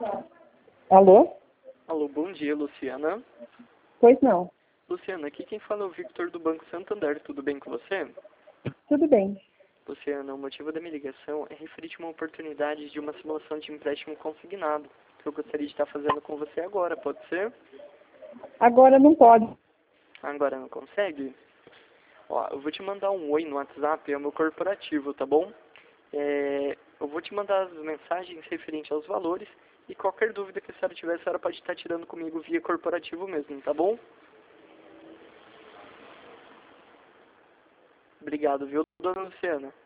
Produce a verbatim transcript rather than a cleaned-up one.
Alô? Alô, bom dia, Luciana. Pois não. Luciana, aqui quem fala é o Victor do Banco Santander, tudo bem com você? Tudo bem. Luciana, o motivo da minha ligação é referir-te a uma oportunidade de uma simulação de empréstimo consignado, que eu gostaria de estar fazendo com você agora, pode ser? Agora não pode. Agora não consegue? Ó, eu vou te mandar um oi no WhatsApp, é o meu corporativo, tá bom? É, eu vou te mandar as mensagens referentes aos valores e qualquer dúvida que a senhora tiver, a senhora pode estar tirando comigo via corporativo mesmo, tá bom? Obrigado, viu, dona Luciana?